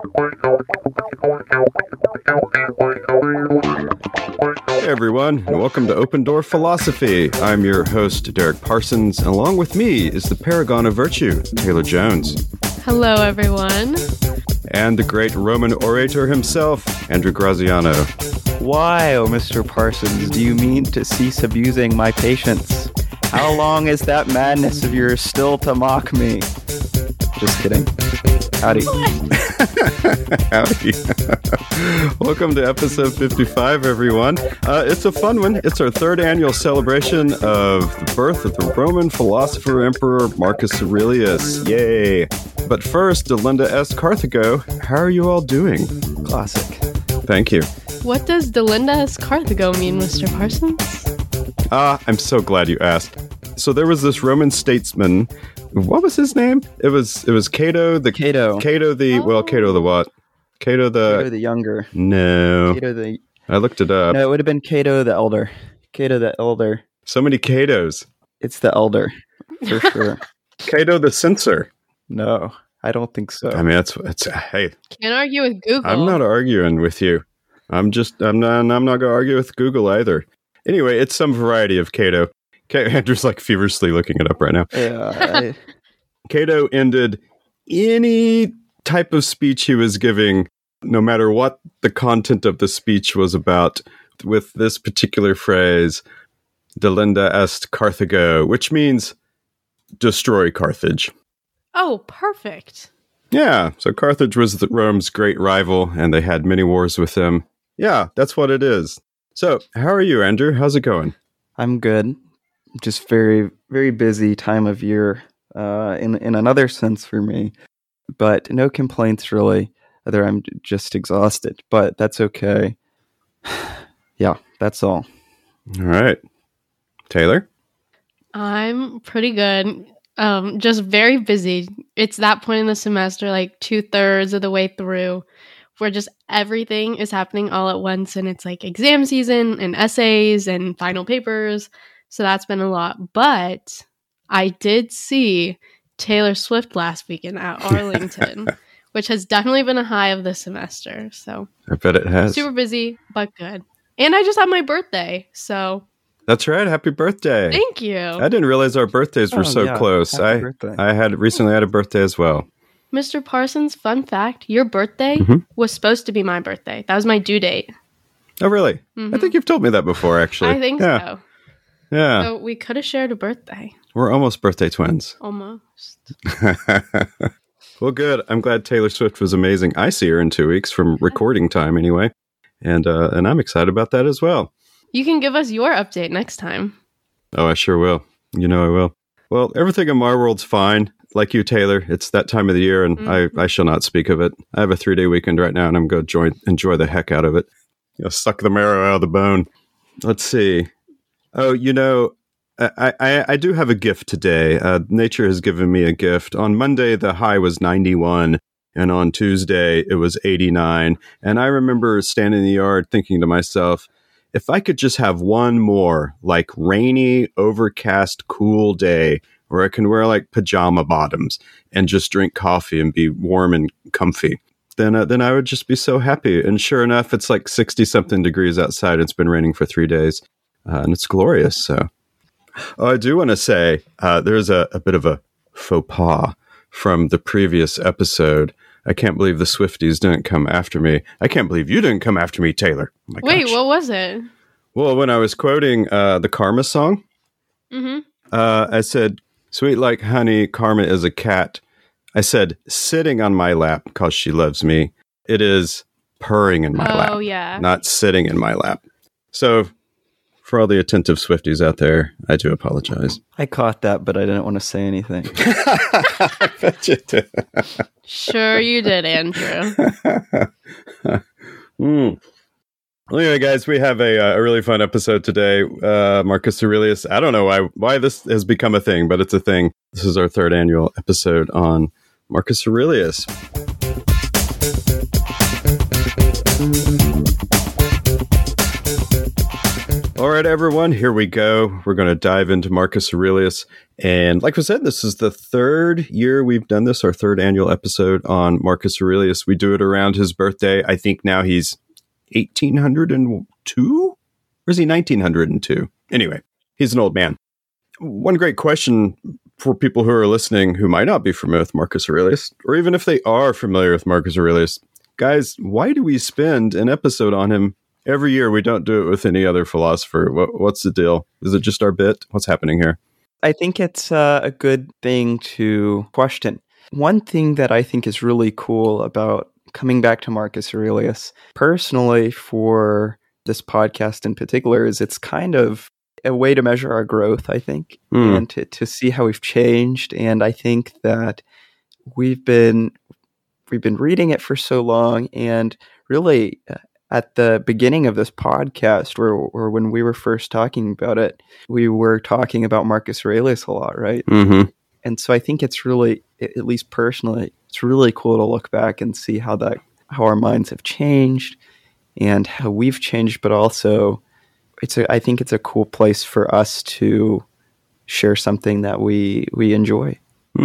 Hey everyone, and welcome to Open Door Philosophy. I'm your host, Derek Parsons, and along with me is the paragon of virtue, Taylor Jones. Hello, everyone. And the great Roman orator himself, Andrew Graziano. Why, oh Mr. Parsons, do you mean to cease abusing my patience? How long is that madness of yours still to mock me? Just kidding. Howdy. Howdy. Welcome to episode 55, everyone. It's a fun one. It's our third annual celebration of the birth of the Roman philosopher emperor Marcus Aurelius. Yay! But first, Delinda S. Carthago, how are you all doing? Classic. Thank you. What does Delinda S. Carthago mean, Mr. Parsons? I'm so glad you asked. So there was this Roman statesman. What was his name? It was Cato the Cato. Cato the Cato the what? Cato the Younger. No. Cato the... I looked it up. No, it would have been Cato the Elder. Cato the Elder. So many Catos. It's the Elder, for sure. Cato the Censor. No, I don't think so. I mean, it's hey. Can't argue with Google. I'm not arguing with you. I'm not going to argue with Google either. Anyway, it's some variety of Cato. Andrew's like feverishly looking it up right now. Yeah. Cato ended any type of speech he was giving, no matter what the content of the speech was about, with this particular phrase, Delinda est Carthago, which means destroy Carthage. Oh, perfect. Yeah, so Carthage was Rome's great rival, and they had many wars with them. Yeah, that's what it is. So, how are you, Andrew? How's it going? I'm good. Just very, very busy time of year in another sense for me. But no complaints, really. Other I'm just exhausted, but that's okay. Yeah, that's all. All right. Taylor? I'm pretty good. Just very busy. It's that point in the semester, like 2/3 of the way through, where just everything is happening all at once, and it's like exam season and essays and final papers. So that's been a lot. But I did see Taylor Swift last weekend at Arlington, which has definitely been a high of this semester. So I bet it has. Super busy, but good. And I just had my birthday, so... That's right. Happy birthday. Thank you. I didn't realize our birthdays were so close. I recently had a birthday as well. Mr. Parsons, fun fact, your birthday was supposed to be my birthday. That was my due date. Oh, really? I think you've told me that before, actually. I think so. Yeah. So we could have shared a birthday. We're almost birthday twins. Almost. Well, good. I'm glad Taylor Swift was amazing. I see her in 2 weeks from recording time anyway. And I'm excited about that as well. You can give us your update next time. Oh, I sure will. You know I will. Well, everything in my world's fine. Like you, Taylor, it's that time of the year, and I shall not speak of it. I have a 3-day weekend right now, and I'm going to enjoy the heck out of it. Suck the marrow out of the bone. Let's see. Oh, I do have a gift today. Nature has given me a gift. On Monday, the high was 91, and on Tuesday, it was 89. And I remember standing in the yard thinking to myself, if I could just have one more, like, rainy, overcast, cool day where I can wear, like, pajama bottoms and just drink coffee and be warm and comfy, then I would just be so happy. And sure enough, it's like 60-something degrees outside. It's been raining for 3 days, and it's glorious. So, I do want to say there's a bit of a faux pas from the previous episode. I can't believe the Swifties didn't come after me. I can't believe you didn't come after me, Taylor. Oh Wait, what was it? Well, when I was quoting the Karma song, I said, sweet like honey, Karma is a cat. I said, sitting on my lap because she loves me. It is purring in my lap. Oh, yeah. Not sitting in my lap. So, for all the attentive Swifties out there, I do apologize. I caught that, but I didn't want to say anything. I bet you did. Sure you did, Andrew. Well, anyway, guys, we have a really fun episode today. Marcus Aurelius. I don't know why this has become a thing, but it's a thing. This is our third annual episode on Marcus Aurelius. All right, everyone, here we go. We're going to dive into Marcus Aurelius. And like I said, this is the third year we've done this, our third annual episode on Marcus Aurelius. We do it around his birthday. I think now he's 1802? Or is he 1902? Anyway, he's an old man. One great question for people who are listening who might not be familiar with Marcus Aurelius, or even if they are familiar with Marcus Aurelius, guys, why do we spend an episode on him every year? We don't do it with any other philosopher. What's the deal? Is it just our bit? What's happening here? I think it's a good thing to question. One thing that I think is really cool about coming back to Marcus Aurelius, personally for this podcast in particular, is it's kind of a way to measure our growth, I think, and to see how we've changed. And I think that we've been reading it for so long, and really at the beginning of this podcast, or when we were first talking about it, we were talking about Marcus Aurelius a lot, right? Mm-hmm. And so I think it's really, at least personally, it's really cool to look back and see how our minds have changed and how we've changed, but also I think it's a cool place for us to share something that we enjoy.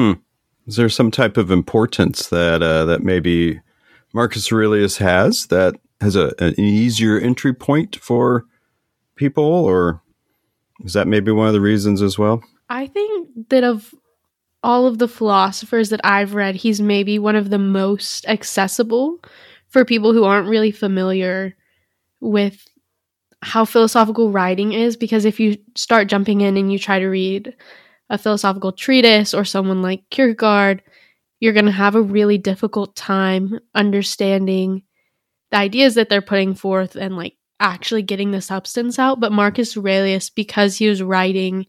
Is there some type of importance that maybe Marcus Aurelius has that has an easier entry point for people, or is that maybe one of the reasons as well? I think that of all of the philosophers that I've read, he's maybe one of the most accessible for people who aren't really familiar with how philosophical writing is, because if you start jumping in and you try to read a philosophical treatise or someone like Kierkegaard, you're going to have a really difficult time understanding the ideas that they're putting forth and like actually getting the substance out. But Marcus Aurelius, because he was writing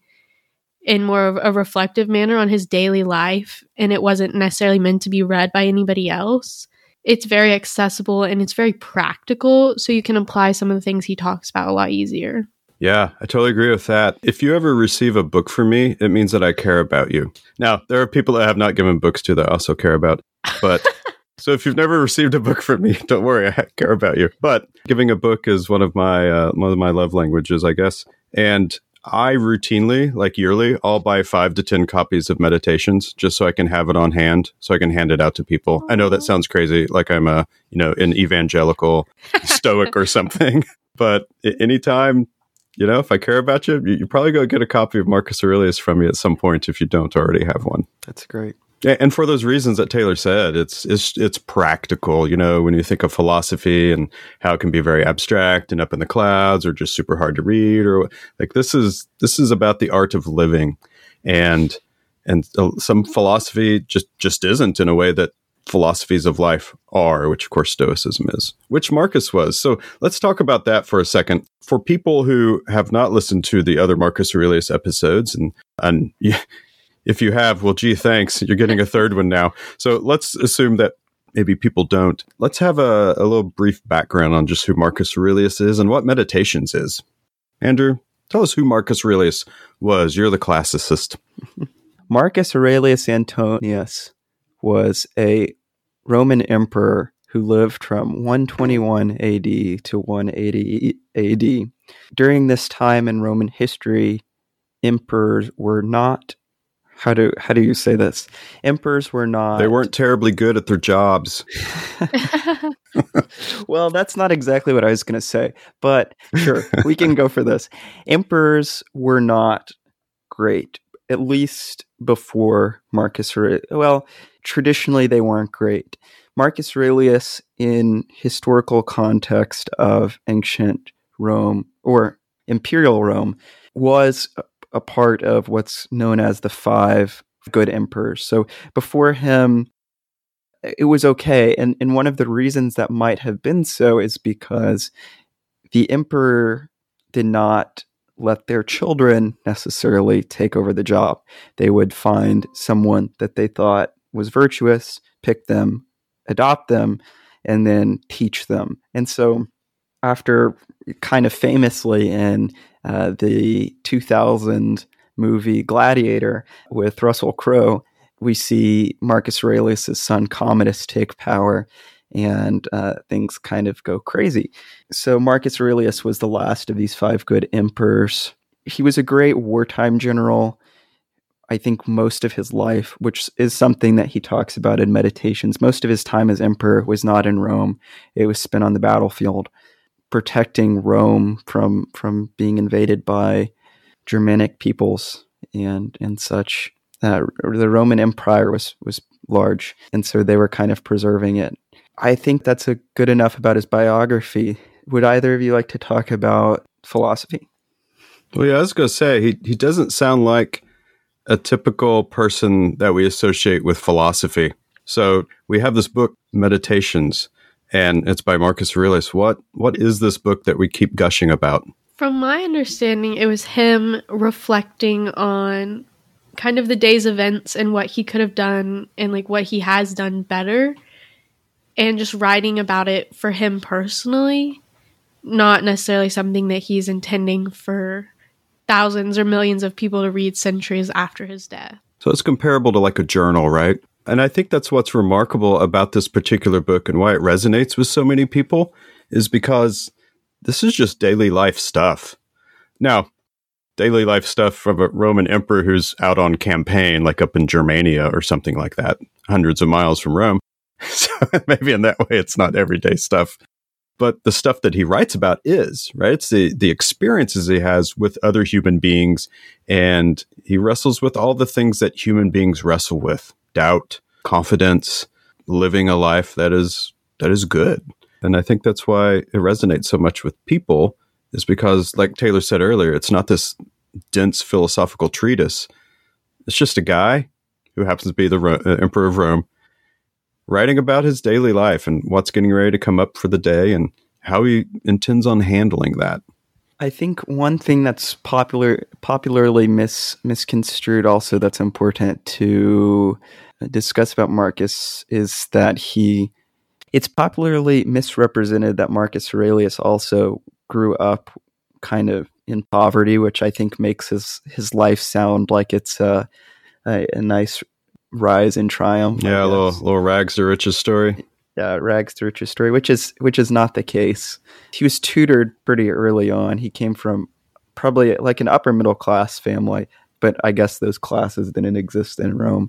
in more of a reflective manner on his daily life, and it wasn't necessarily meant to be read by anybody else, it's very accessible and it's very practical, so you can apply some of the things he talks about a lot easier. Yeah, I totally agree with that. If you ever receive a book from me, it means that I care about you. Now, there are people that I have not given books to that I also care about, but so if you've never received a book from me, don't worry, I care about you. But giving a book is one of my love languages, I guess. And I routinely, like yearly, I'll buy 5 to 10 copies of Meditations just so I can have it on hand, so I can hand it out to people. I know that sounds crazy, like I'm an evangelical stoic or something. But anytime, if I care about you, you probably go get a copy of Marcus Aurelius from me at some point if you don't already have one. That's great. Yeah, and for those reasons that Taylor said, it's practical. When you think of philosophy and how it can be very abstract and up in the clouds, or just super hard to read, or like this is about the art of living, and some philosophy just isn't in a way that philosophies of life are, which of course Stoicism is, which Marcus was. So let's talk about that for a second. For people who have not listened to the other Marcus Aurelius episodes, and if you have, well, gee, thanks. You're getting a third one now. So let's assume that maybe people don't. Let's have a little brief background on just who Marcus Aurelius is and what Meditations is. Andrew, tell us who Marcus Aurelius was. You're the classicist. Marcus Aurelius Antonius was a Roman emperor who lived from 121 AD to 180 AD. During this time in Roman history, emperors were not... How do you say this? Emperors were not... They weren't terribly good at their jobs. Well, that's not exactly what I was going to say, but sure, we can go for this. Emperors were not great, at least before Marcus Aurelius. Well, traditionally they weren't great. Marcus Aurelius, in historical context of ancient Rome or imperial Rome, was a part of what's known as the 5 good emperors. So before him, it was okay. And one of the reasons that might have been so is because the emperor did not let their children necessarily take over the job. They would find someone that they thought was virtuous, pick them, adopt them, and then teach them. And so after kind of famously in the 2000 movie Gladiator with Russell Crowe, we see Marcus Aurelius' son Commodus take power, and things kind of go crazy. So Marcus Aurelius was the last of these 5 good emperors. He was a great wartime general. I think most of his life, which is something that he talks about in Meditations, most of his time as emperor was not in Rome. It was spent on the battlefield, protecting Rome from being invaded by Germanic peoples and such. The Roman Empire was large, and so they were kind of preserving it. I think that's a good enough about his biography. Would either of you like to talk about philosophy? Well, yeah, I was going to say, he doesn't sound like a typical person that we associate with philosophy. So we have this book, Meditations, and it's by Marcus Aurelius. What is this book that we keep gushing about? From my understanding, it was him reflecting on kind of the day's events and what he could have done and like what he has done better, and just writing about it for him personally, not necessarily something that he's intending for thousands or millions of people to read centuries after his death. So it's comparable to like a journal, right? And I think that's what's remarkable about this particular book and why it resonates with so many people is because this is just daily life stuff. Now, daily life stuff from a Roman emperor who's out on campaign, like up in Germania or something like that, hundreds of miles from Rome. So maybe in that way, it's not everyday stuff. But the stuff that he writes about is, right? It's the experiences he has with other human beings. And he wrestles with all the things that human beings wrestle with: doubt, confidence, living a life that is good. And I think that's why it resonates so much with people, is because, like Taylor said earlier, it's not this dense philosophical treatise. It's just a guy who happens to be the Emperor of Rome, writing about his daily life and what's getting ready to come up for the day and how he intends on handling that. I think one thing that's popularly misconstrued also that's important to discuss about Marcus is that it's popularly misrepresented that Marcus Aurelius also grew up kind of in poverty, which I think makes his life sound like it's a nice rise in triumph. Yeah, a little rags to riches story. Yeah, rags to riches story, which is not the case. He was tutored pretty early on. He came from probably like an upper middle class family, but I guess those classes didn't exist in Rome.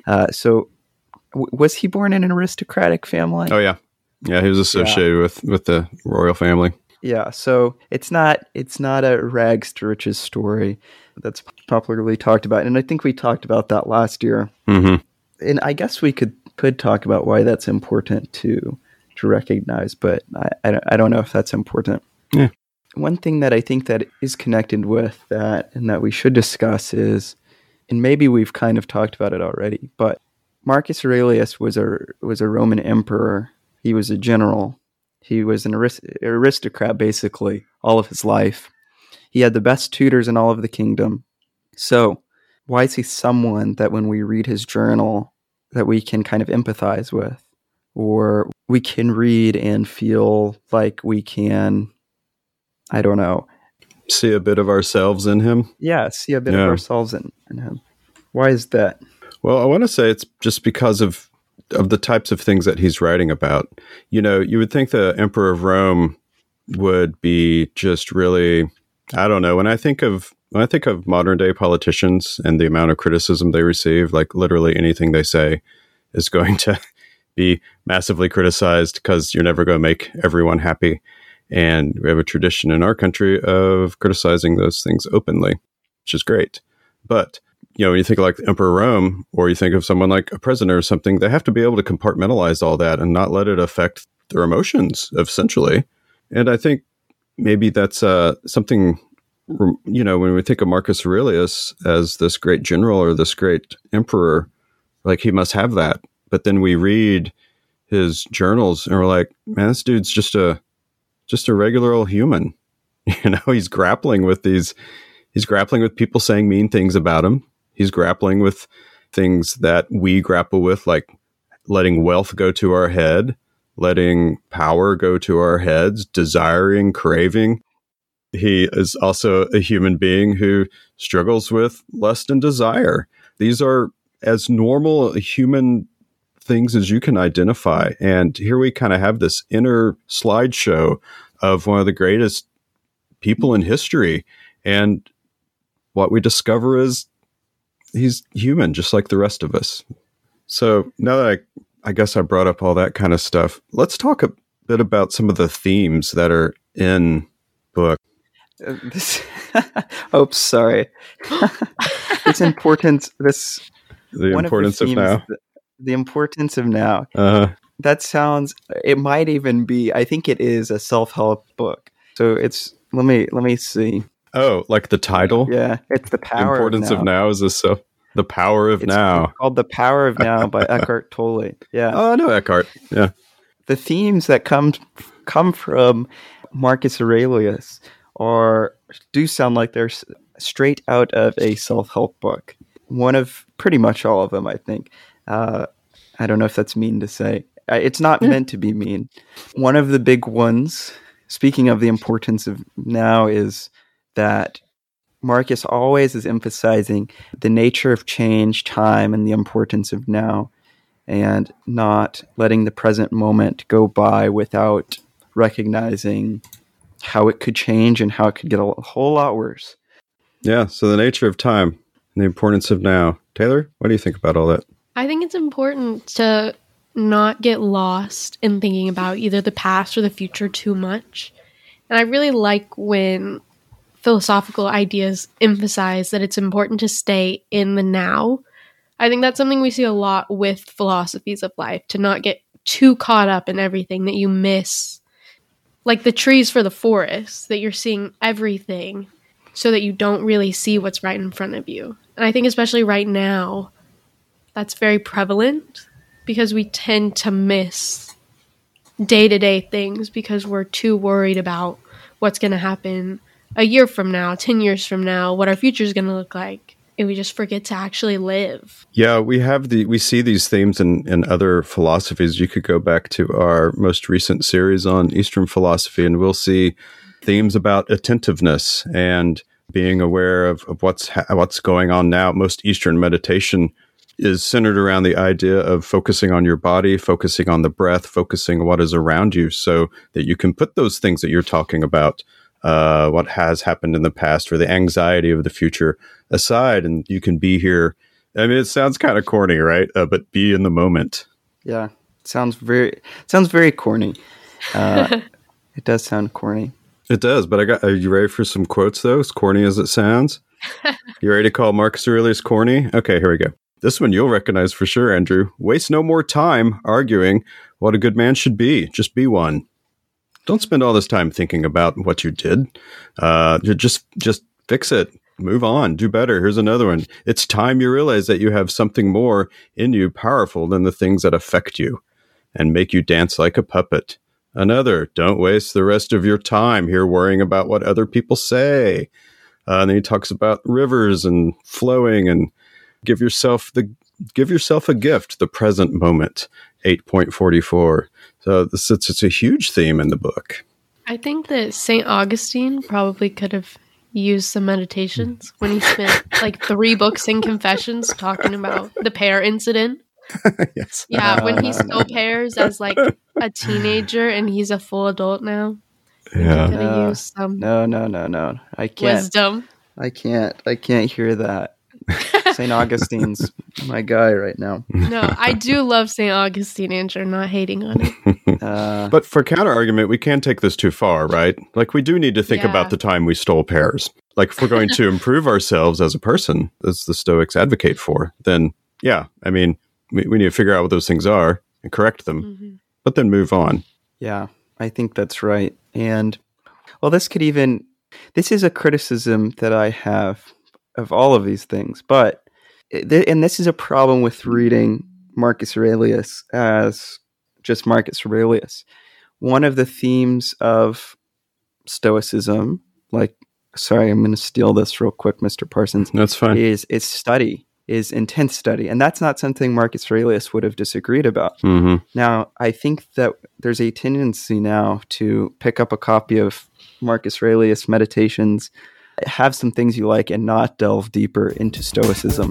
Was he born in an aristocratic family? Oh yeah, he was associated with the royal family. Yeah, so it's not a rags to riches story that's popularly talked about, and I think we talked about that last year. Mm-hmm. And I guess we could talk about why that's important to recognize, but I don't know if that's important. Yeah. One thing that I think that is connected with that and that we should discuss is, and maybe we've kind of talked about it already, but Marcus Aurelius was a Roman emperor. He was a general. He was an aristocrat basically all of his life. He had the best tutors in all of the kingdom. So why is he someone that when we read his journal that we can kind of empathize with, or we can read and feel like we can, I don't know, see a bit of ourselves in him? Yeah, see a bit of ourselves in him. Why is that? Well, I want to say it's just because of the types of things that he's writing about. You know, you would think the Emperor of Rome would be just really, I don't know, when I think of modern day politicians and the amount of criticism they receive, like literally anything they say is going to be massively criticized because you're never going to make everyone happy. And we have a tradition in our country of criticizing those things openly, which is great. But, you know, when you think of like the Emperor of Rome, or you think of someone like a president or something, they have to be able to compartmentalize all that and not let it affect their emotions, essentially. And I think maybe that's something, you know, when we think of Marcus Aurelius as this great general or this great emperor, like he must have that. But then we read his journals and we're like, man, this dude's just a regular old human. You know, he's grappling with people saying mean things about him. He's grappling with things that we grapple with, like letting wealth go to our head, letting power go to our heads, desiring, craving. He is also a human being who struggles with lust and desire. These are as normal human things as you can identify. And here we kind of have this inner slideshow of one of the greatest people in history. And what we discover is he's human, just like the rest of us. So now that I guess I brought up all that kind of stuff, let's talk a bit about some of the themes that are in book. Oops, sorry. It's important. The importance of now. The importance of now. That sounds. It might even be. I think it is a self-help book. So it's. Let me see. Oh, like the title? Yeah, it's The Power Importance of Now. Is this so? The Power of Now. It's called The Power of Now by Eckhart Tolle. Yeah. Oh, I know Eckhart. Yeah. The themes that come from Marcus Aurelius do sound like they're straight out of a self-help book. One of pretty much all of them, I think. I don't know if that's mean to say. It's not meant to be mean. One of the big ones, speaking of the importance of now, is that Marcus always is emphasizing the nature of change, time, and the importance of now, and not letting the present moment go by without recognizing how it could change and how it could get a whole lot worse. Yeah, so the nature of time and the importance of now. Taylor, what do you think about all that? I think it's important to not get lost in thinking about either the past or the future too much. And I really like when philosophical ideas emphasize that it's important to stay in the now. I think that's something we see a lot with philosophies of life, to not get too caught up in everything that you miss. Like the trees for the forest, that you're seeing everything so that you don't really see what's right in front of you. And I think especially right now, that's very prevalent because we tend to miss day-to-day things because we're too worried about what's going to happen a year from now, 10 years from now, what our future is going to look like. And we just forget to actually live. Yeah, we see these themes in other philosophies. You could go back to our most recent series on Eastern philosophy, and we'll see themes about attentiveness and being aware of what's going on now. Most Eastern meditation is centered around the idea of focusing on your body, focusing on the breath, focusing on what is around you so that you can put those things that you're talking about, what has happened in the past or the anxiety of the future aside, and you can be here. I mean, it sounds kind of corny, right? But be in the moment. Yeah, it sounds very corny. It does sound corny. It does, but are you ready for some quotes, though? As corny as it sounds? You ready to call Marcus Aurelius corny? Okay, here we go. This one you'll recognize for sure, Andrew. Waste no more time arguing what a good man should be. Just be one. Don't spend all this time thinking about what you did. Just fix it. Move on. Do better. Here's another one. It's time you realize that you have something more in you powerful than the things that affect you and make you dance like a puppet. Another, don't waste the rest of your time here worrying about what other people say. And then he talks about rivers and flowing and give yourself a gift, the present moment, 8.44. So it's a huge theme in the book. I think that St. Augustine probably could have used some meditations when he spent like 3 books in Confessions talking about the pear incident. Yes. Yeah, when he stole pears as like a teenager and he's a full adult now. Yeah. He could have used some No. I can't. wisdom. I can't hear that. St. Augustine's my guy right now. No, I do love St. Augustine, Andrew, not hating on it. But for counter argument, we can't take this too far, right? Like we do need to think about the time we stole pears. Like if we're going to improve ourselves as a person, as the Stoics advocate for, then yeah, I mean, we need to figure out what those things are and correct them, but then move on. Yeah, I think that's right. And well, this is a criticism that I have of all of these things, and this is a problem with reading Marcus Aurelius as just Marcus Aurelius. One of the themes of Stoicism, sorry, I'm going to steal this real quick, Mr. Parsons. That's fine. Is study, is intense study. And that's not something Marcus Aurelius would have disagreed about. Mm-hmm. Now, I think that there's a tendency now to pick up a copy of Marcus Aurelius Meditations, have some things you like, and not delve deeper into Stoicism.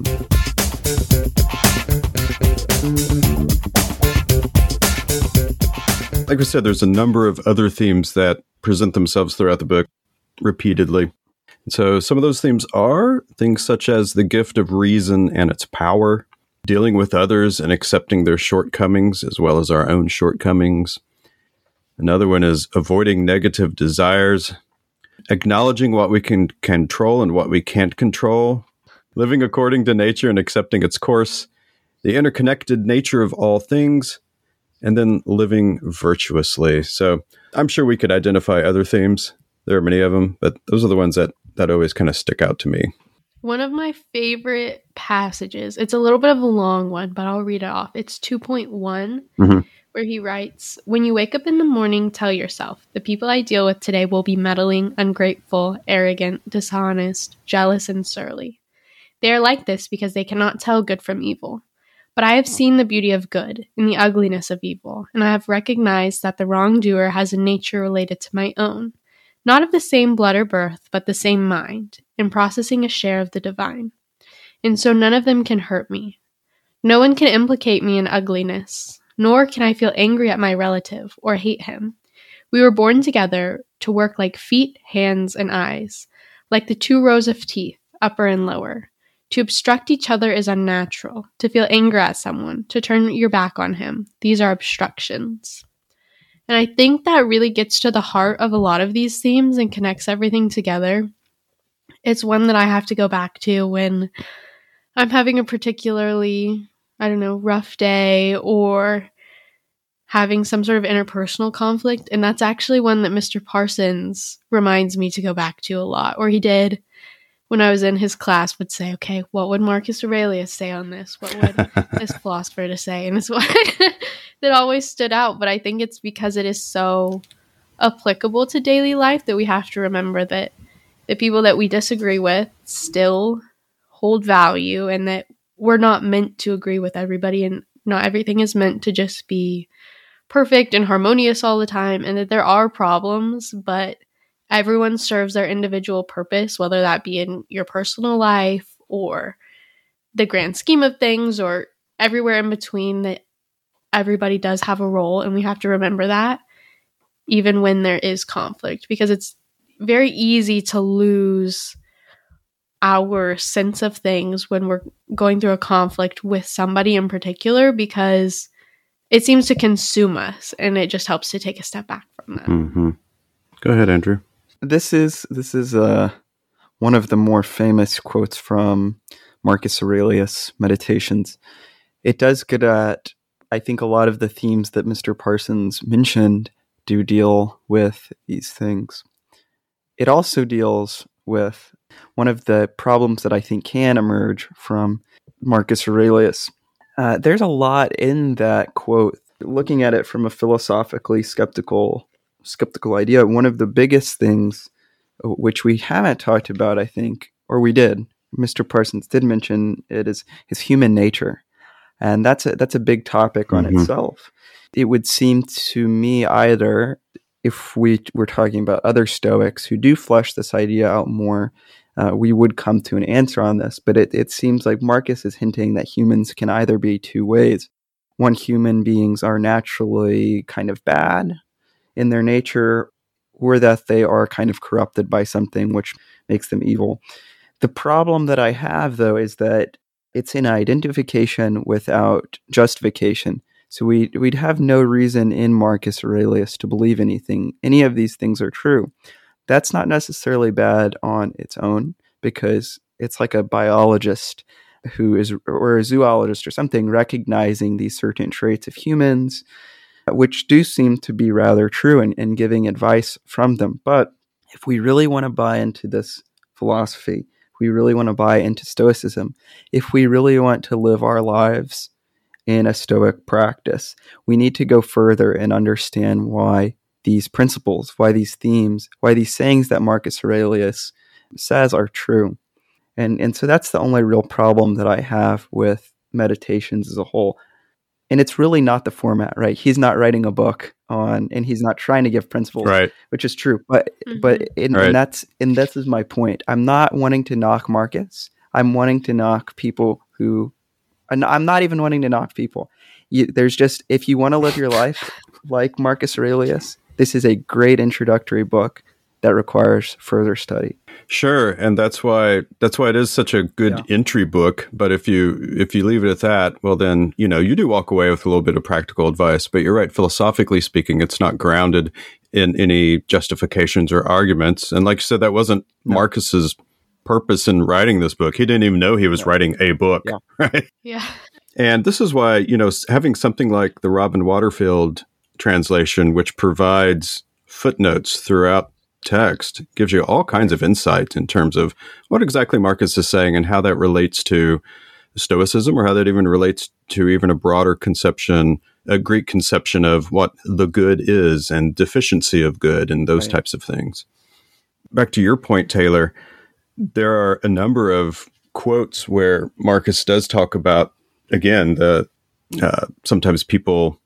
Like we said, there's a number of other themes that present themselves throughout the book repeatedly. So some of those themes are things such as the gift of reason and its power, dealing with others and accepting their shortcomings as well as our own shortcomings. Another one is avoiding negative desires, acknowledging what we can control and what we can't control, living according to nature and accepting its course, the interconnected nature of all things, and then living virtuously. So I'm sure we could identify other themes. There are many of them, but those are the ones that always kind of stick out to me. One of my favorite passages, it's a little bit of a long one, but I'll read it off. It's 2.1, where he writes, "When you wake up in the morning, tell yourself, the people I deal with today will be meddling, ungrateful, arrogant, dishonest, jealous, and surly. They are like this because they cannot tell good from evil. But I have seen the beauty of good in the ugliness of evil, and I have recognized that the wrongdoer has a nature related to my own, not of the same blood or birth, but the same mind, in processing a share of the divine. And so none of them can hurt me. No one can implicate me in ugliness, nor can I feel angry at my relative or hate him. We were born together to work like feet, hands, and eyes, like the 2 rows of teeth, upper and lower. To obstruct each other is unnatural. To feel anger at someone, to turn your back on him, these are obstructions." And I think that really gets to the heart of a lot of these themes and connects everything together. It's one that I have to go back to when I'm having a particularly, rough day or having some sort of interpersonal conflict. And that's actually one that Mr. Parsons reminds me to go back to a lot, or he did when I was in his class, would say, okay, what would Marcus Aurelius say on this? What would this philosopher to say? And it's one that always stood out. But I think it's because it is so applicable to daily life that we have to remember that the people that we disagree with still hold value, and that we're not meant to agree with everybody, and not everything is meant to just be perfect and harmonious all the time, and that there are problems, but everyone serves their individual purpose, whether that be in your personal life or the grand scheme of things or everywhere in between, that everybody does have a role. And we have to remember that even when there is conflict, because it's very easy to lose our sense of things when we're going through a conflict with somebody in particular, because it seems to consume us, and it just helps to take a step back from that. Mm-hmm. Go ahead, Andrew. This is one of the more famous quotes from Marcus Aurelius' Meditations. It does get at, I think, a lot of the themes that Mr. Parsons mentioned do deal with these things. It also deals with one of the problems that I think can emerge from Marcus Aurelius. There's a lot in that quote. Looking at it from a philosophically skeptical idea, one of the biggest things which we haven't talked about, I think, or we did, Mr. Parsons did mention it, is human nature. And that's a big topic on itself. It would seem to me, either if we were talking about other Stoics who do flesh this idea out more, we would come to an answer on this. But it seems like Marcus is hinting that humans can either be two ways. One, human beings are naturally kind of bad in their nature, or that they are kind of corrupted by something which makes them evil. The problem that I have, though, is that it's an identification without justification. So we'd have no reason in Marcus Aurelius to believe any of these things are true. That's not necessarily bad on its own, because it's like a biologist or a zoologist or something, recognizing these certain traits of humans, which do seem to be rather true, and giving advice from them. But if we really want to buy into this philosophy, if we really want to buy into Stoicism, if we really want to live our lives in a Stoic practice, we need to go further and understand why these principles, why these themes, why these sayings that Marcus Aurelius says are true. And so that's the only real problem that I have with Meditations as a whole. And it's really not the format, right? He's not writing a book and he's not trying to give principles, right? Which is true. But and this is my point. I'm not wanting to knock Marcus. I'm wanting to knock people who. I'm not even wanting to knock people. There's just, if you want to live your life like Marcus Aurelius, this is a great introductory book that requires further study. Sure, and that's why it is such a good entry book. But if you leave it at that, well, then you do walk away with a little bit of practical advice. But you're right, philosophically speaking, it's not grounded in any justifications or arguments. And like you said, that wasn't Marcus's purpose in writing this book. He didn't even know he was writing a book, right? Yeah. And this is why having something like the Robin Waterfield translation, which provides footnotes throughout text, gives you all kinds of insight in terms of what exactly Marcus is saying and how that relates to Stoicism, or how that even relates to even a broader conception, a Greek conception of what the good is and deficiency of good and those types of things. Back to your point, Taylor, there are a number of quotes where Marcus does talk about, again, the sometimes people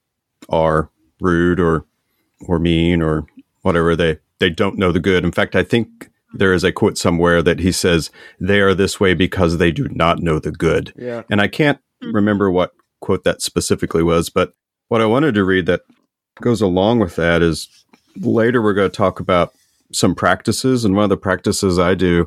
are rude or mean or whatever. They don't know the good. In fact, I think there is a quote somewhere that he says, they are this way because they do not know the good. Yeah. And I can't remember what quote that specifically was, but what I wanted to read that goes along with that is later we're going to talk about some practices. And one of the practices I do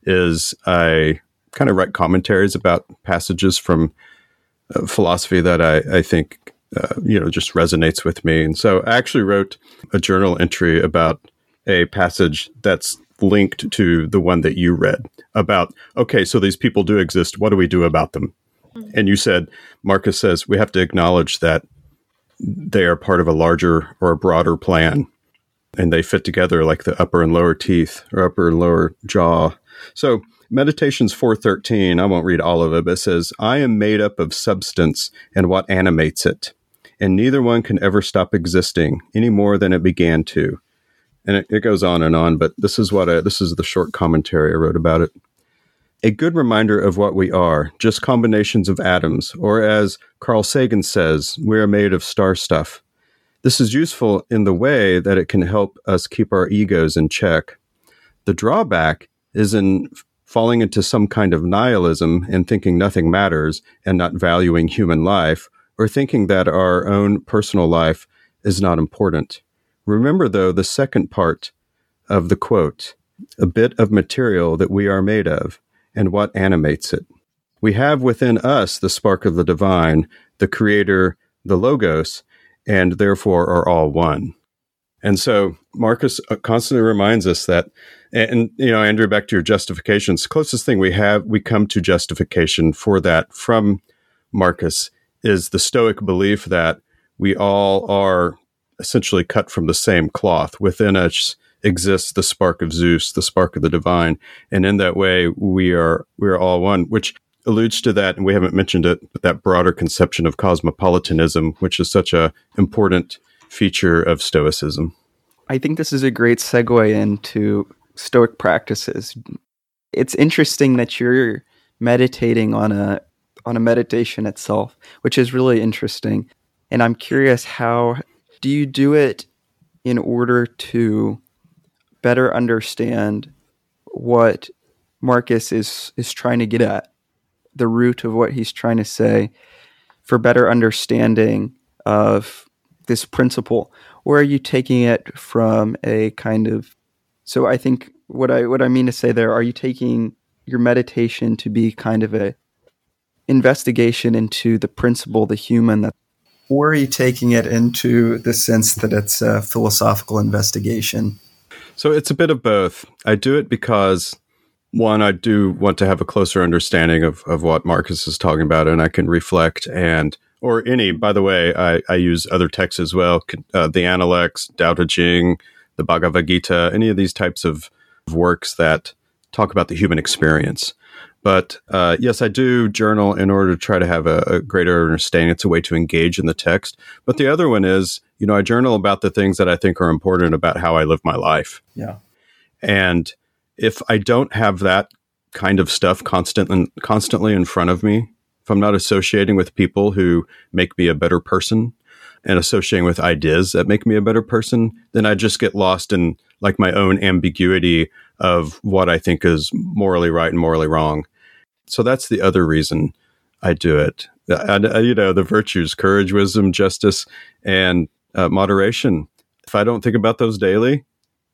is I kind of write commentaries about passages from philosophy that I think, just resonates with me. And so I actually wrote a journal entry about a passage that's linked to the one that you read about, okay, so these people do exist. What do we do about them? And you said, Marcus says, we have to acknowledge that they are part of a larger or a broader plan, and they fit together like the upper and lower teeth or upper and lower jaw. So Meditations 4:13, I won't read all of it, but it says, I am made up of substance and what animates it, and neither one can ever stop existing any more than it began to. And it goes on, but this is the short commentary I wrote about it. A good reminder of what we are, just combinations of atoms, or as Carl Sagan says, we are made of star stuff. This is useful in the way that it can help us keep our egos in check. The drawback is in falling into some kind of nihilism and thinking nothing matters and not valuing human life, or thinking that our own personal life is not important. Remember, though, the second part of the quote, a bit of material that we are made of, and what animates it. We have within us the spark of the divine, the creator, the logos, and therefore are all one. And so Marcus constantly reminds us that, and Andrew, back to your justifications, closest thing we come to justification for that from Marcus is the Stoic belief that we all are essentially cut from the same cloth. Within us exists the spark of Zeus, the spark of the divine. And in that way, we are all one, which alludes to that, and we haven't mentioned it, but that broader conception of cosmopolitanism, which is such a important feature of Stoicism. I think this is a great segue into Stoic practices. It's interesting that you're meditating on a meditation itself, which is really interesting. And I'm curious, how do you do it in order to better understand what Marcus is trying to get at, the root of what he's trying to say, for better understanding of this principle? Or are you taking it from a kind of, so I think what I mean to say there, are you taking your meditation to be kind of a investigation into the principle, the human, that, or are you taking it into the sense that it's a philosophical investigation? So it's a bit of both. I do it because, one, I do want to have a closer understanding of what Marcus is talking about, and I can reflect by the way, I use other texts as well, the Analects, Tao Te Ching, the Bhagavad Gita, any of these types of works that talk about the human experience. But yes, I do journal in order to try to have a greater understanding. It's a way to engage in the text. But the other one is, I journal about the things that I think are important about how I live my life. Yeah. And if I don't have that kind of stuff constantly in front of me, if I'm not associating with people who make me a better person and associating with ideas that make me a better person, then I just get lost in like my own ambiguity of what I think is morally right and morally wrong. So that's the other reason I do it. The virtues, courage, wisdom, justice, and moderation. If I don't think about those daily,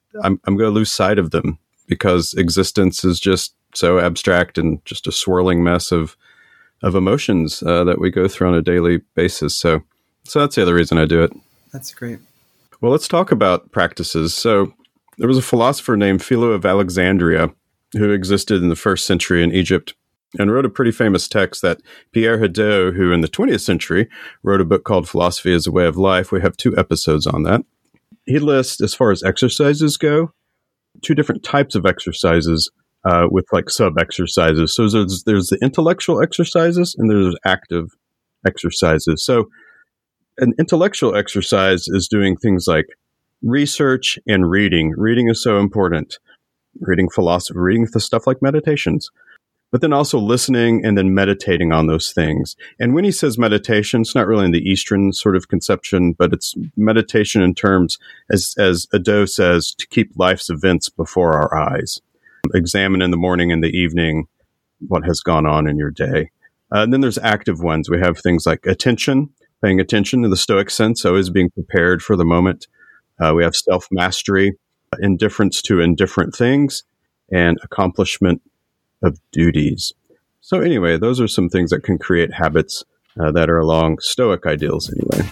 I'm going to lose sight of them because existence is just so abstract and just a swirling mess of emotions that we go through on a daily basis. So that's the other reason I do it. That's great. Well, let's talk about practices. So there was a philosopher named Philo of Alexandria who existed in the 1st century in Egypt and wrote a pretty famous text that Pierre Hadot, who in the 20th century wrote a book called Philosophy as a Way of Life. We have 2 episodes on that. He lists, as far as exercises go, 2 different types of exercises with like sub-exercises. So there's the intellectual exercises and there's active exercises. So an intellectual exercise is doing things like research and reading. Reading is so important. Reading philosophy, reading the stuff like meditations, but then also listening and then meditating on those things. And when he says meditation, it's not really in the Eastern sort of conception, but it's meditation in terms, as Hadot says, to keep life's events before our eyes. Examine in the morning and the evening what has gone on in your day. And then there's active ones. We have things like attention, paying attention in the Stoic sense, always being prepared for the moment. We have self-mastery, indifference to indifferent things, and accomplishment of duties. So anyway, those are some things that can create habits that are along Stoic ideals anyway.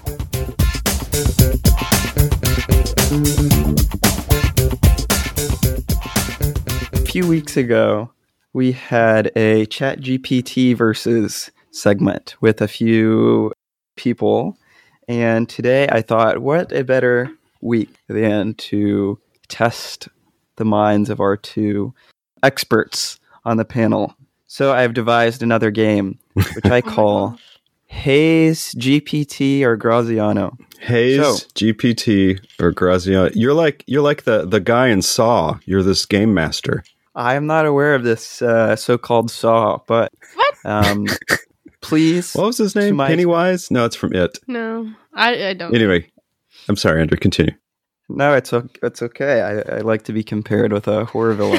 A few weeks ago, we had a ChatGPT versus segment with a few people. And today I thought, what a better week than to test the minds of our 2 experts on the panel. So I've devised another game, which I call Hayes, GPT, or Graziano. Hayes, GPT, or Graziano. You're like the guy in Saw. You're this game master. I am not aware of this so-called Saw, but please. What was his name? Pennywise? No, it's from It. No, I don't. Anyway, I'm sorry, Andrew. Continue. No, it's okay. I like to be compared with a horror villain.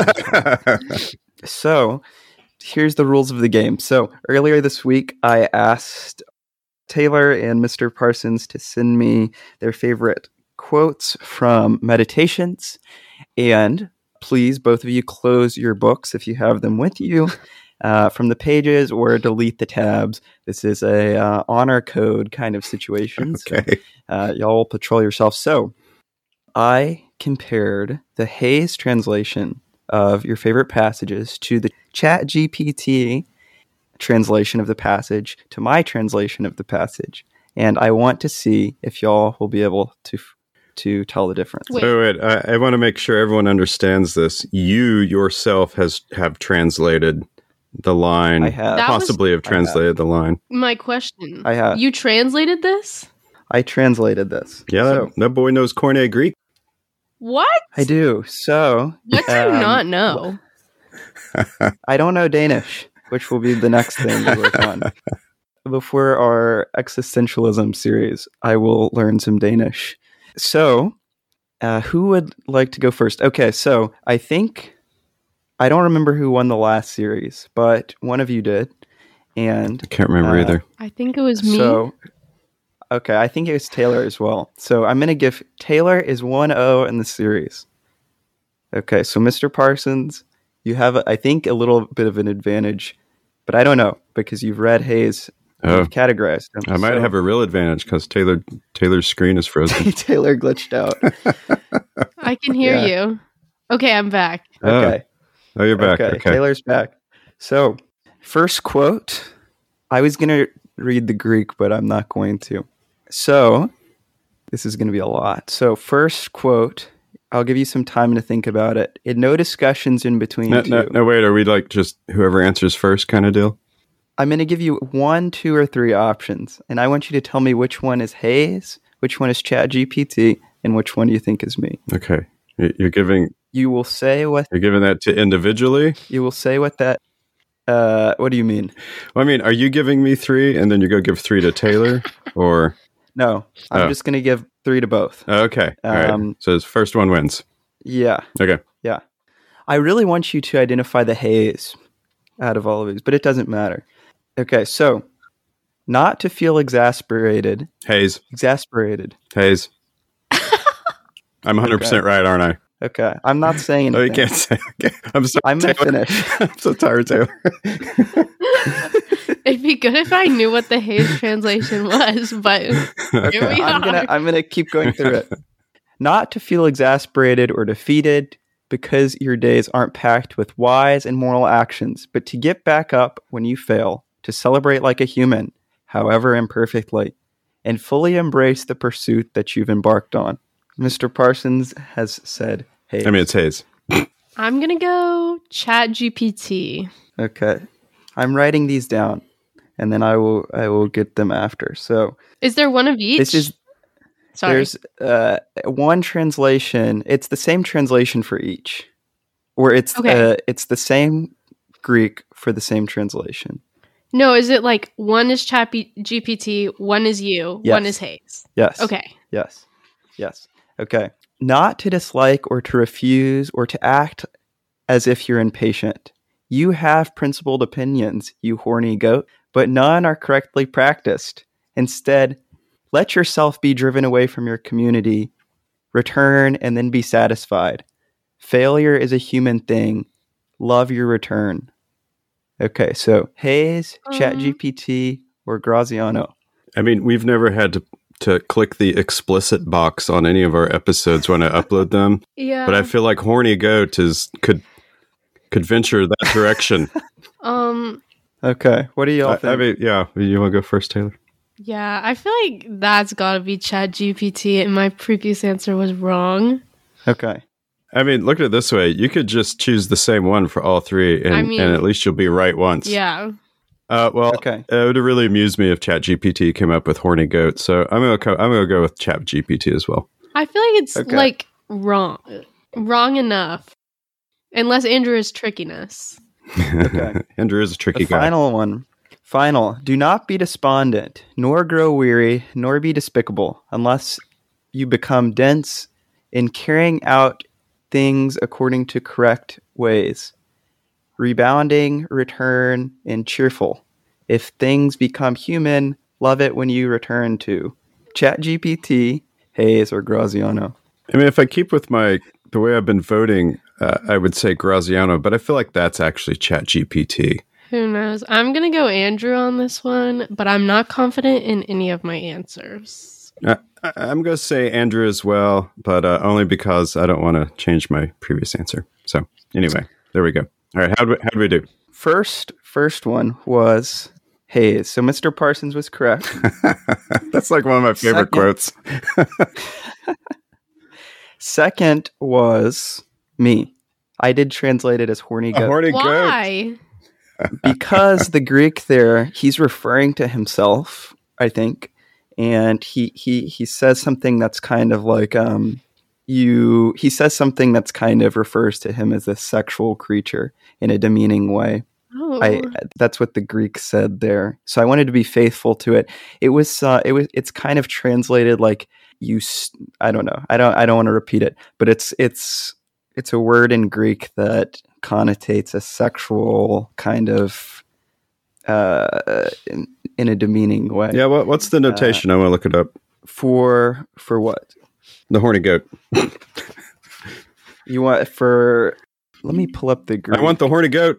So, here's the rules of the game. So, earlier this week, I asked Taylor and Mr. Parsons to send me their favorite quotes from meditations. And please, both of you, close your books if you have them with you from the pages or delete the tabs. This is a honor code kind of situation. Okay. So, y'all will patrol yourself. So, I compared the Hayes translation of your favorite passages to the ChatGPT translation of the passage to my translation of the passage. And I want to see if y'all will be able to tell the difference. Wait. I want to make sure everyone understands this. You yourself have translated the line. I have. Possibly have translated the line. My question. I have. You translated this? I translated this. Yeah, that boy knows Koine Greek. What? I do. So, what do you not know? I don't know Danish, which will be the next thing we work on. Before our existentialism series, I will learn some Danish. So, who would like to go first? Okay, so I don't remember who won the last series, but one of you did. And I can't remember either. I think it was me. So, okay, I think it was Taylor as well. So I'm going to give Taylor is 1-0 in the series. Okay, so Mr. Parsons, you have, I think, a little bit of an advantage, but I don't know because you've read Hayes, you've categorized them. I might have a real advantage because Taylor's screen is frozen. Taylor glitched out. I can hear you. Okay, I'm back. Okay. Oh, you're back. Okay. Taylor's back. So, first quote. I was going to read the Greek, but I'm not going to. So, this is going to be a lot. So, first quote, I'll give you some time to think about it. No discussions in between. No, wait. Are we like just whoever answers first kind of deal? I'm going to give you 1, 2, or 3 options, and I want you to tell me which one is Hayes, which one is ChatGPT, and which one do you think is me. Okay. You're giving... You will say what... You're giving that to individually? You will say what that... what do you mean? Well, I mean, are you giving me 3 and then you go give 3 to Taylor? Or... No, I'm just going to give 3 to both. Okay. All right. So his first one wins. Yeah. Okay. Yeah. I really want you to identify the Hayes out of all of these, but it doesn't matter. Okay, so not to feel exasperated. Hayes. Exasperated. Hayes. I'm 100% right, aren't I? Okay, I'm not saying Oh, anything. you can't say. Okay. I'm sorry. I'm gonna Taylor. finish. I'm so tired, Taylor. It'd be good if I knew what the Hayes translation was, but here we I'm are. gonna keep going through it. Not to feel exasperated or defeated because your days aren't packed with wise and moral actions, but to get back up when you fail, to celebrate like a human, however imperfectly, and fully embrace the pursuit that you've embarked on. Mr. Parsons has said, "Hey." I mean, it's Hayes. I'm gonna go ChatGPT. Okay. I'm writing these down, and then I will get them after. So Is there one of each? this is Sorry. there's one translation. It's the same translation for each, or it's Okay. it's the same Greek for the same translation. No, is it like one is ChatGPT, one is you, one Yes. is Hayes? Yes. Okay. Yes. Yes. Okay. Not to dislike or to refuse or to act as if you're impatient. You have principled opinions, you horny goat, but none are correctly practiced. Instead, let yourself be driven away from your community, return, and then be satisfied. Failure is a human thing. Love your return. Okay, so Hayes, ChatGPT, or Graziano. I mean, we've never had to click the explicit box on any of our episodes when I upload them, Yeah. but I feel like horny goat could venture that direction. Okay, what do y'all think? I mean, yeah. You want to go first, Taylor? Yeah, I feel like that's gotta be ChatGPT, and my previous answer was wrong. Okay. I mean, look at it this way. You could just choose the same one for all three, and, I mean- and at least you'll be right once. Yeah. Well, Okay. it would really amuse me if ChatGPT came up with horny goat. So I'm gonna go with ChatGPT as well. I feel like it's Okay. like wrong enough. Unless Andrew is tricking us. Okay. Andrew is a tricky The guy. final one. Final. Do not be despondent, nor grow weary, nor be despicable, unless you become dense in carrying out things according to correct ways. Rebounding, return, and cheerful. If things become human, love it when you return to ChatGPT, Hayes, or Graziano. I mean, if I keep with the way I've been voting, I would say Graziano, but I feel like that's actually ChatGPT. Who knows? I'm gonna go Andrew on this one, but I'm not confident in any of my answers. I'm going to say Andrew as well, but only because I don't want to change my previous answer. So anyway, there we go. All right, how do we do? First one was Hayes. So Mr. Parsons was correct. That's like one of my favorite Second. quotes. Second was me. I did translate it as horny A goat. horny goat. Why? Because the Greek there, he's referring to himself, I think, and he says something that's kind of like he says something that's kind of refers to him as a sexual creature in a demeaning way. Oh. That's what the Greek said there. So I wanted to be faithful to it. It's kind of translated like I don't know. I don't want to repeat it, but it's a word in Greek that connotates a sexual kind of in a demeaning way. Yeah, what's the notation? I want to look it up. For what? The horny goat. You want for? Let me pull up the Greek. I want the horny goat.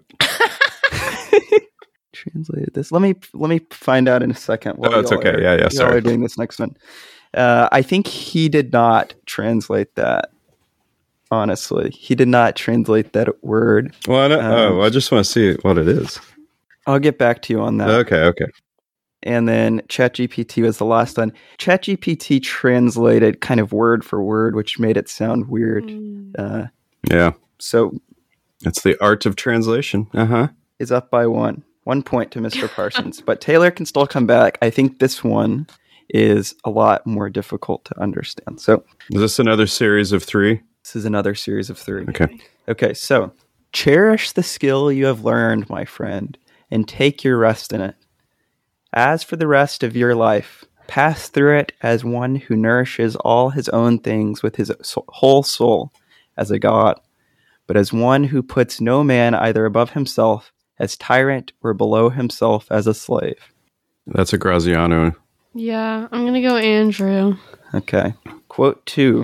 Translated this. Let me find out in a second. Oh, it's okay. Yeah, Y'all sorry. are doing this next one. I think he did not translate that. Honestly, he did not translate that word. Well, I just want to see what it is. I'll get back to you on that. Okay. And then ChatGPT was the last one. ChatGPT translated kind of word for word, which made it sound weird. Yeah, So it's the art of translation. is up by 1 point to Mr. Parsons. But Taylor can still come back. I think this one is a lot more difficult to understand. So Is this another series of 3? this is another series of 3. Okay. So cherish the skill you have learned, my friend, and take your rest in it. As for the rest of your life, pass through it as one who nourishes all his own things with his whole soul as a god, but as one who puts no man either above himself as tyrant or below himself as a slave. That's a Graziano. Yeah, I'm gonna go Andrew. Okay. Quote 2.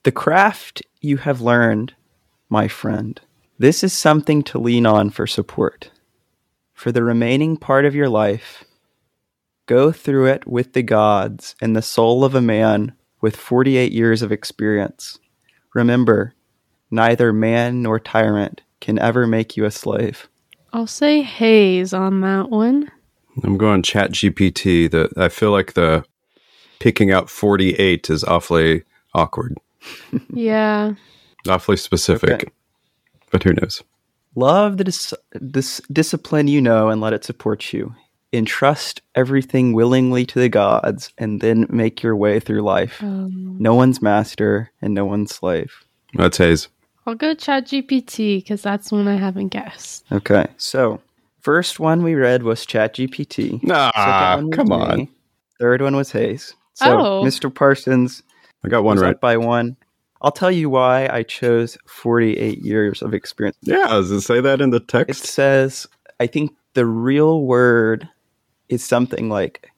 The craft you have learned, my friend, this is something to lean on for support. For the remaining part of your life, go through it with the gods and the soul of a man with 48 years of experience. Remember, neither man nor tyrant can ever make you a slave. I'll say Hayes on that one. I'm going ChatGPT. I feel like the picking out 48 is awfully awkward. Yeah. Awfully specific. Okay. But who knows? Love this discipline you know and let it support you. Entrust everything willingly to the gods and then make your way through life. No one's master and no one's slave. That's Hayes. I'll go ChatGPT because that's one I haven't guessed. Okay, so first one we read was ChatGPT. Ah, come on. Me. Third one was Hayes. So, Mr. Parsons, I got one right. Up by one. I'll tell you why I chose 48 years of experience. Yeah, does it say that in the text? It says, I think the real word is something like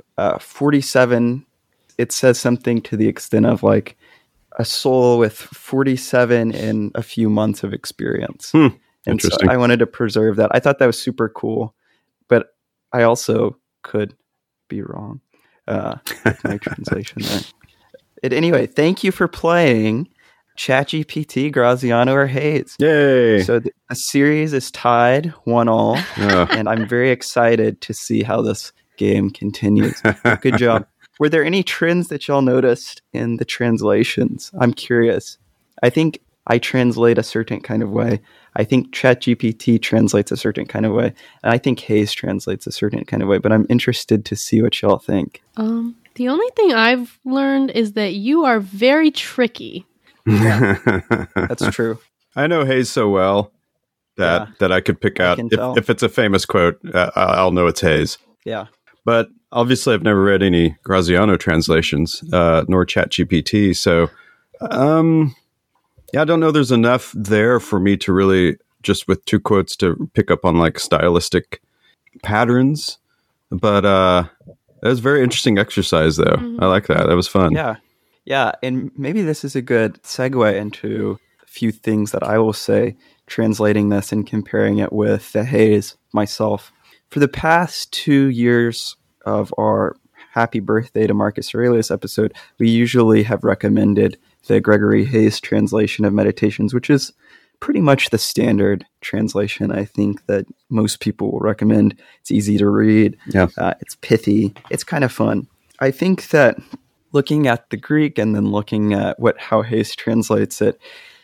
47. It says something to the extent of like a soul with 47 and a few months of experience. Interesting. So I wanted to preserve that. I thought that was super cool, but I also could be wrong with my translation there. Anyway, thank you for playing ChatGPT, Graziano, or Hayes. Yay! So the series is tied 1-1, and I'm very excited to see how this game continues. Good job. Were there any trends that y'all noticed in the translations? I'm curious. I think I translate a certain kind of way. I think ChatGPT translates a certain kind of way. And I think Hayes translates a certain kind of way. But I'm interested to see what y'all think. The only thing I've learned is that you are very tricky. That's true. I know Hayes so well that I could pick out, if it's a famous quote, I'll know it's Hayes. Yeah. But obviously I've never read any Graziano translations, nor ChatGPT. So, I don't know there's enough there for me to really, just with two quotes, to pick up on like stylistic patterns. But it was a very interesting exercise, though. I like that. That was fun. Yeah. Yeah. And maybe this is a good segue into a few things that I will say, translating this and comparing it with the Hayes myself. For the past 2 years of our Happy Birthday to Marcus Aurelius episode, we usually have recommended the Gregory Hayes translation of Meditations, which is pretty much the standard translation, I think, that most people will recommend. It's easy to read. Yeah. It's pithy. It's kind of fun. I think that looking at the Greek and then looking at how Hayes translates it,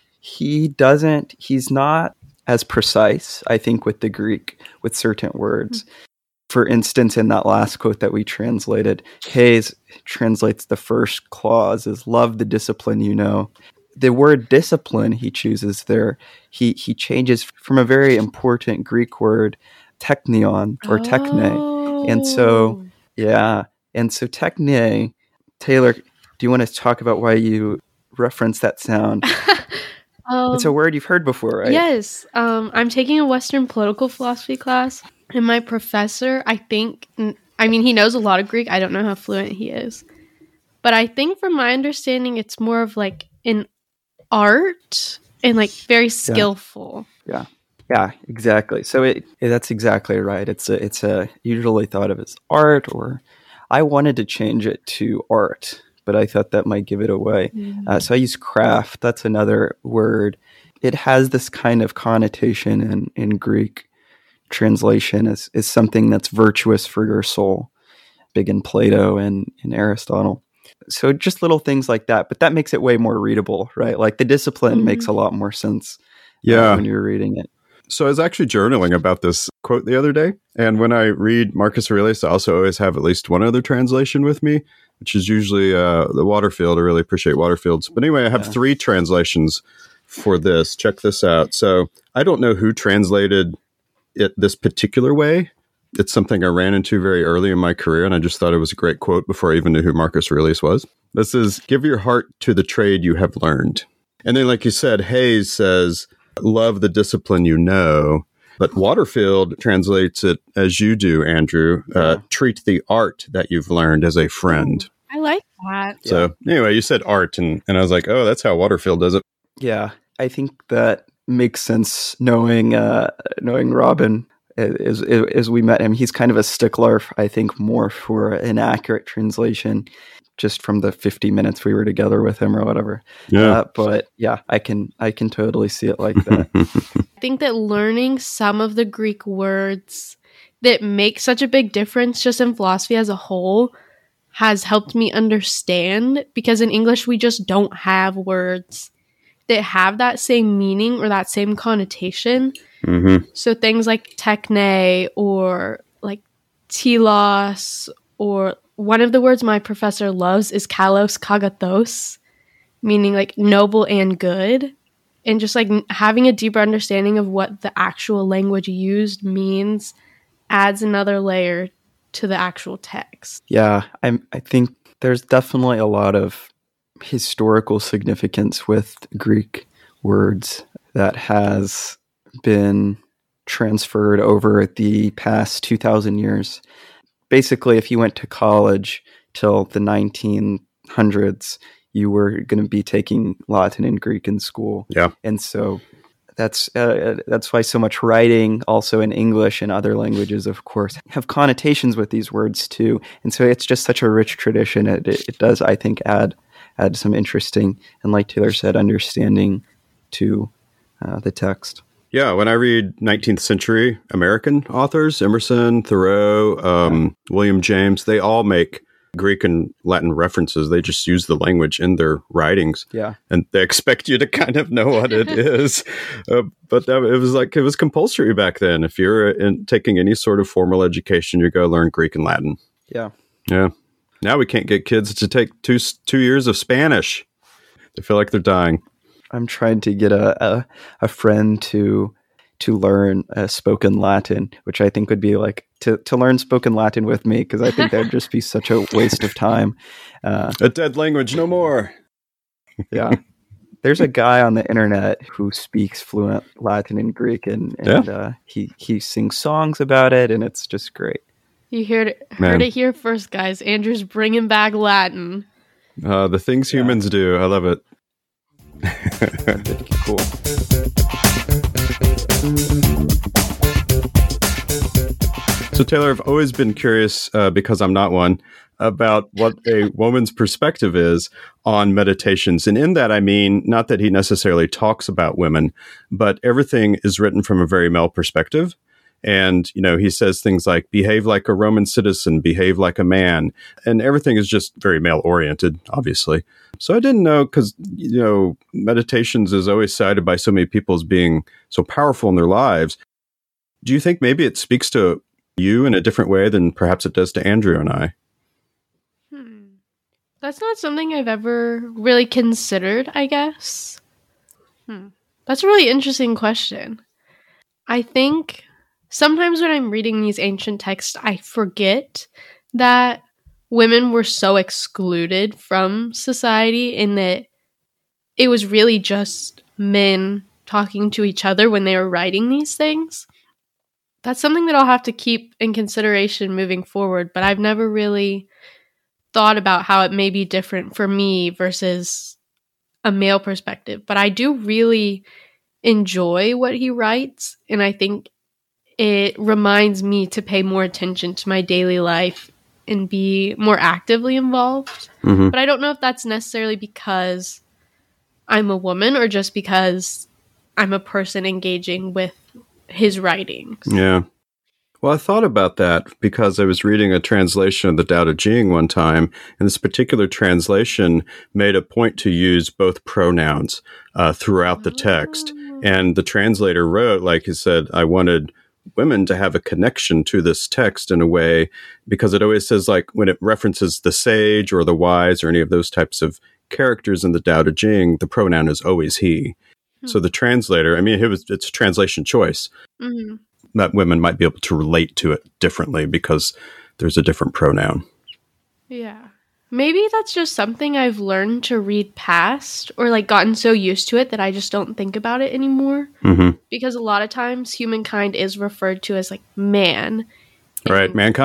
he's not as precise, I think, with the Greek, with certain words. For instance, in that last quote that we translated, Hayes translates the first clause as love the discipline you know. The word discipline he chooses there, he changes from a very important Greek word, technion or techne. And so, techne, Taylor, do you want to talk about why you reference that sound? It's a word you've heard before, right? Yes. I'm taking a Western political philosophy class, and my professor, he knows a lot of Greek. I don't know how fluent he is. But I think from my understanding, it's more of like an art and like very skillful. Yeah, exactly. So that's exactly right. It's usually thought of as art, or I wanted to change it to art, but I thought that might give it away. So I use craft. That's another word. It has this kind of connotation in Greek translation is something that's virtuous for your soul, big in Plato and in Aristotle. So just little things like that, but that makes it way more readable, right? Like the discipline makes a lot more sense when you're reading it. So I was actually journaling about this quote the other day, and when I read Marcus Aurelius, I also always have at least one other translation with me, which is usually the Waterfield. I really appreciate Waterfields. But anyway, I have 3 translations for this. Check this out. So I don't know who translated it this particular way. It's something I ran into very early in my career, and I just thought it was a great quote before I even knew who Marcus Aurelius was. This is, give your heart to the trade you have learned. And then, like you said, Hayes says, love the discipline you know. But Waterfield translates it as you do, Andrew. Treat the art that you've learned as a friend. I like that. So anyway, you said art, and I was like, oh, that's how Waterfield does it. Yeah, I think that makes sense. Knowing Robin as we met him, he's kind of a stickler, I think, more for an accurate translation, just from the 50 minutes we were together with him or whatever. Yeah. But yeah, I can totally see it like that. I think that learning some of the Greek words that make such a big difference just in philosophy as a whole has helped me understand, because in English we just don't have words that have that same meaning or that same connotation. Mm-hmm. So things like techne or like telos, or one of the words my professor loves is kalos kagathos, meaning like noble and good. And just like having a deeper understanding of what the actual language used means adds another layer to the actual text. Yeah, I think there's definitely a lot of historical significance with Greek words that has been transferred over the past 2,000 years. Basically, if you went to college till the 1900s, you were going to be taking Latin and Greek in school. Yeah. And so that's why so much writing, also in English and other languages, of course, have connotations with these words too. And so it's just such a rich tradition. It does, I think, add some interesting, and like Taylor said, understanding to the text. Yeah, when I read 19th century American authors, Emerson, Thoreau, William James, they all make Greek and Latin references. They just use the language in their writings. Yeah. And they expect you to kind of know what it is. But it was compulsory back then. If you're taking any sort of formal education, you go learn Greek and Latin. Yeah. Yeah. Now we can't get kids to take two years of Spanish. They feel like they're dying. I'm trying to get a friend to learn spoken Latin, which I think would be like to learn spoken Latin with me, because I think that would just be such a waste of time. A dead language, no more. Yeah. There's a guy on the internet who speaks fluent Latin and Greek, and he sings songs about it, and it's just great. You heard it here first, guys. Andrew's bringing back Latin. The things humans do. I love it. Cool. So Taylor, I've always been curious, because I'm not one, about what a woman's perspective is on meditations. And in that, I mean, not that he necessarily talks about women, but everything is written from a very male perspective. And, he says things like, behave like a Roman citizen, behave like a man. And everything is just very male oriented, obviously. So I didn't know, because, meditations is always cited by so many people as being so powerful in their lives. Do you think maybe it speaks to you in a different way than perhaps it does to Andrew and I? That's not something I've ever really considered, I guess. That's a really interesting question. I think sometimes when I'm reading these ancient texts, I forget that women were so excluded from society, in that it was really just men talking to each other when they were writing these things. That's something that I'll have to keep in consideration moving forward, but I've never really thought about how it may be different for me versus a male perspective. But I do really enjoy what he writes, and I think it reminds me to pay more attention to my daily life and be more actively involved. Mm-hmm. But I don't know if that's necessarily because I'm a woman or just because I'm a person engaging with his writings. Yeah. Well, I thought about that because I was reading a translation of the Tao Te Ching one time, and this particular translation made a point to use both pronouns throughout the text. And the translator wrote, like he said, I wanted women to have a connection to this text in a way, because it always says, like, when it references the sage or the wise or any of those types of characters in the Tao Te Ching, the pronoun is always he. So the translator, I mean, it's a translation choice. Mm-hmm. That women might be able to relate to it differently because there's a different pronoun. Yeah. Maybe that's just something I've learned to read past, or like gotten so used to it that I just don't think about it anymore. Mm-hmm. Because a lot of times humankind is referred to as like man. Right, mankind.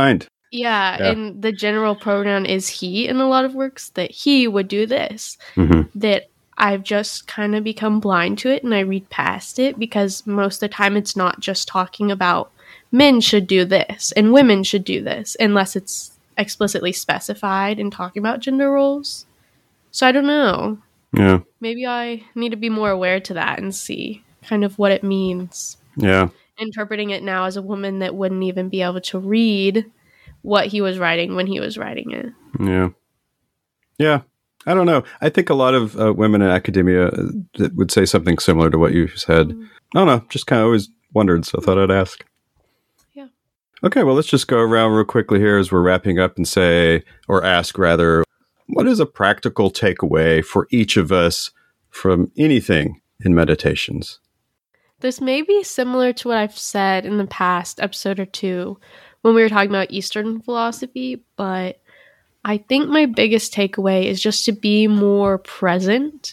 Yeah, Yeah. and the general pronoun is he in a lot of works, that he would do this. Hmm. That I've just kind of become blind to it and I read past it because most of the time it's not just talking about men should do this and women should do this unless it's explicitly specified in talking about gender roles. So I don't know. Yeah. Maybe I need to be more aware to that and see kind of what it means. Yeah. Interpreting it now as a woman that wouldn't even be able to read what he was writing when he was writing it. Yeah. Yeah. I don't know. I think a lot of women in academia that would say something similar to what you said. I don't know. Just kind of always wondered, so I thought I'd ask. Yeah. Okay, well, let's just go around real quickly here as we're wrapping up and say, or ask rather, what is a practical takeaway for each of us from anything in meditations? This may be similar to what I've said in the past episode or two when we were talking about Eastern philosophy, but I think my biggest takeaway is just to be more present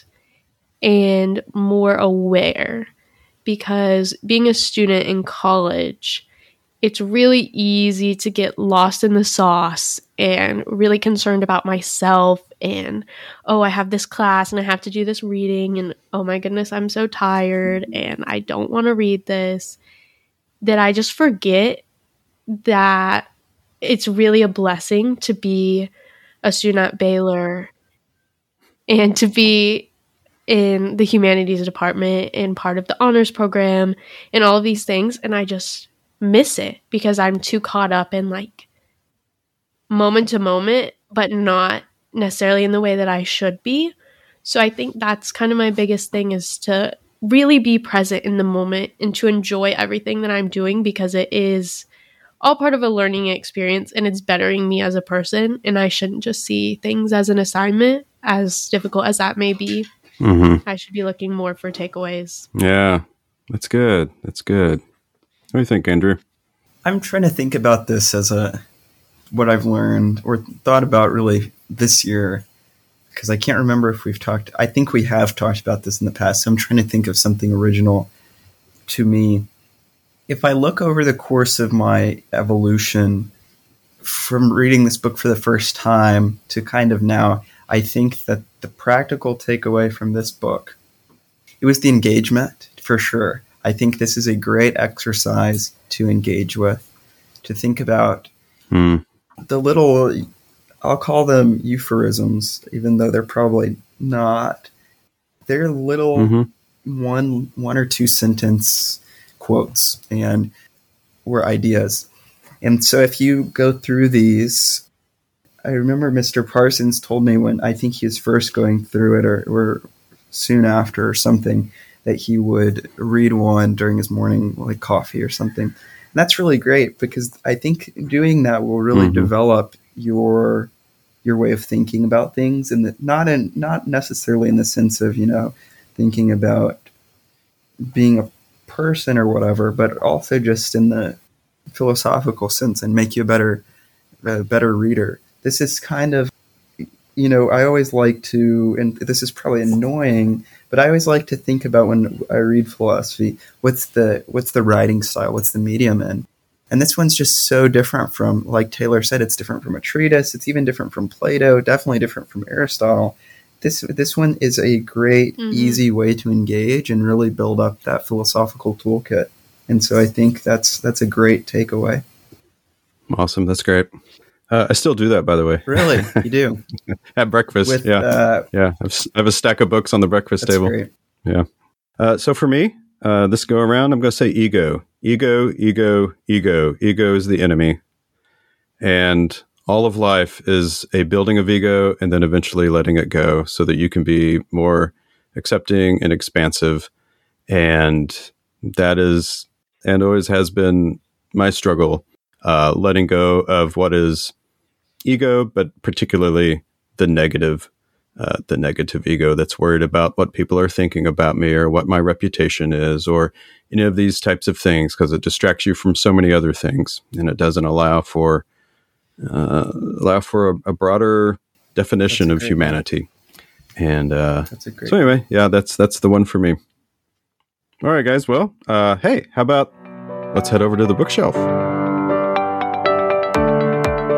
and more aware, because being a student in college, it's really easy to get lost in the sauce and really concerned about myself and, oh, I have this class and I have to do this reading and, oh my goodness, I'm so tired and I don't want to read this, that I just forget that it's really a blessing to be a student at Baylor and to be in the humanities department and part of the honors program and all of these things. And I just miss it because I'm too caught up in like moment to moment, but not necessarily in the way that I should be. So I think that's kind of my biggest thing, is to really be present in the moment and to enjoy everything that I'm doing, because it is all part of a learning experience and it's bettering me as a person. And I shouldn't just see things as an assignment, as difficult as that may be. Mm-hmm. I should be looking more for takeaways. Yeah, that's good. That's good. What do you think, Andrew? I'm trying to think about this as what I've learned or thought about really this year, because I can't remember if we've talked. I think we have talked about this in the past, so I'm trying to think of something original to me. If I look over the course of my evolution from reading this book for the first time to kind of now, I think that the practical takeaway from this book, it was the engagement for sure. I think this is a great exercise to engage with, to think about the little, I'll call them euphemisms, even though they're probably not. They're little one or two sentence quotes and or ideas. And so if you go through these, I remember Mr. Parsons told me when I think he was first going through it or soon after or something, that he would read one during his morning like coffee or something. And that's really great, because I think doing that will really develop your way of thinking about things, and not necessarily in the sense of, thinking about being a person or whatever, but also just in the philosophical sense, and make you a better reader. This is kind of, I always like to, and this is probably annoying, but I always like to think about when I read philosophy, what's the writing style, what's the medium in? And this one's just so different from, like Taylor said, it's different from a treatise. It's even different from Plato, definitely different from Aristotle. This one is a great, easy way to engage and really build up that philosophical toolkit. And so I think that's a great takeaway. Awesome. That's great. I still do that, by the way. Really? You do? At breakfast. Yeah. I have a stack of books on the breakfast table. Great. Yeah. So for me, this go around, I'm going to say ego. Ego, ego, ego. Ego is the enemy. And all of life is a building of ego and then eventually letting it go so that you can be more accepting and expansive. And that is, and always has been, my struggle, letting go of what is ego, but particularly the negative ego that's worried about what people are thinking about me or what my reputation is or any of these types of things, because it distracts you from so many other things, and it doesn't allow for a broader definition of humanity. And so anyway, that's the one for me. All right, guys. Well, hey, how about let's head over to the bookshelf.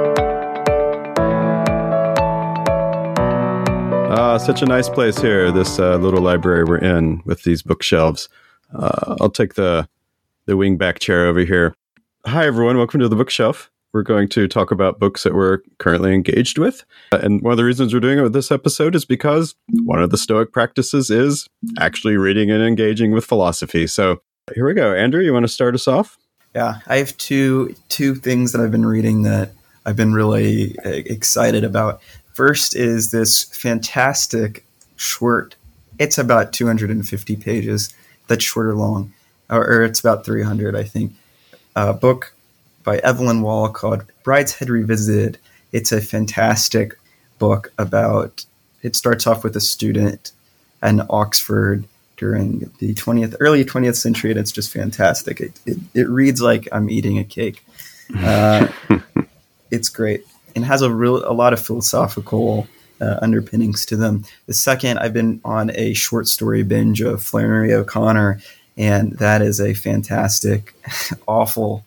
such a nice place here, this little library we're in with these bookshelves. I'll take the wingback chair over here. Hi, everyone. Welcome to the Bookshelf. We're going to talk about books that we're currently engaged with. And one of the reasons we're doing it with this episode is because one of the Stoic practices is actually reading and engaging with philosophy. So here we go. Andrew, you want to start us off? Yeah, I have two things that I've been reading that I've been really excited about. First is this fantastic short. It's about 250 pages. That's short or long, or it's about 300, I think. Book by Evelyn Waugh called Brideshead Revisited. It's a fantastic book about. It starts off with a student in Oxford during the early 20th century, and it's just fantastic. It reads like I'm eating a cake. It's great and has a lot of philosophical underpinnings to them. The second, I've been on a short story binge of Flannery O'Connor, and that is a fantastic, awful,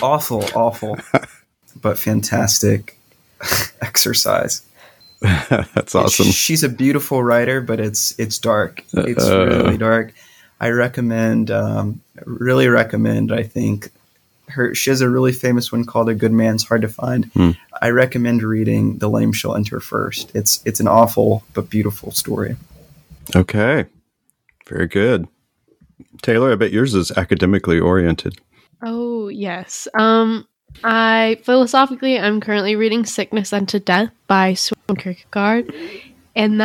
but fantastic exercise. That's awesome. She's a beautiful writer, but it's dark. It's really dark. I really recommend, I think, she has a really famous one called A Good Man's Hard to Find. I recommend reading The Lame Shall Enter first. It's an awful but beautiful story. Okay. Very good. Taylor, I bet yours is academically oriented. Oh, yes. I'm currently reading Sickness Unto Death by Søren Kierkegaard. And